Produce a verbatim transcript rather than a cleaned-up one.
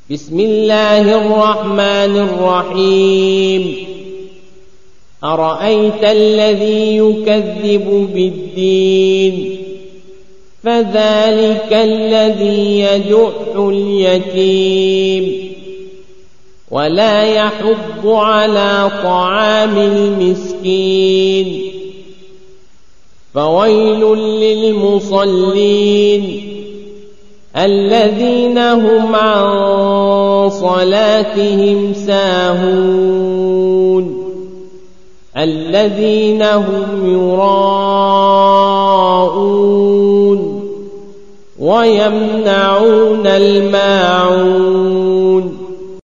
بسم الله الرحمن الرحيم أرأيت الذي يكذب بالدين فذلك الذي يدع اليتيم ولا يحض على طعام المسكين فويل للمصلين الذين هم عن صلاتهم ساهون الذين هم يراءون ويمنعون الماعون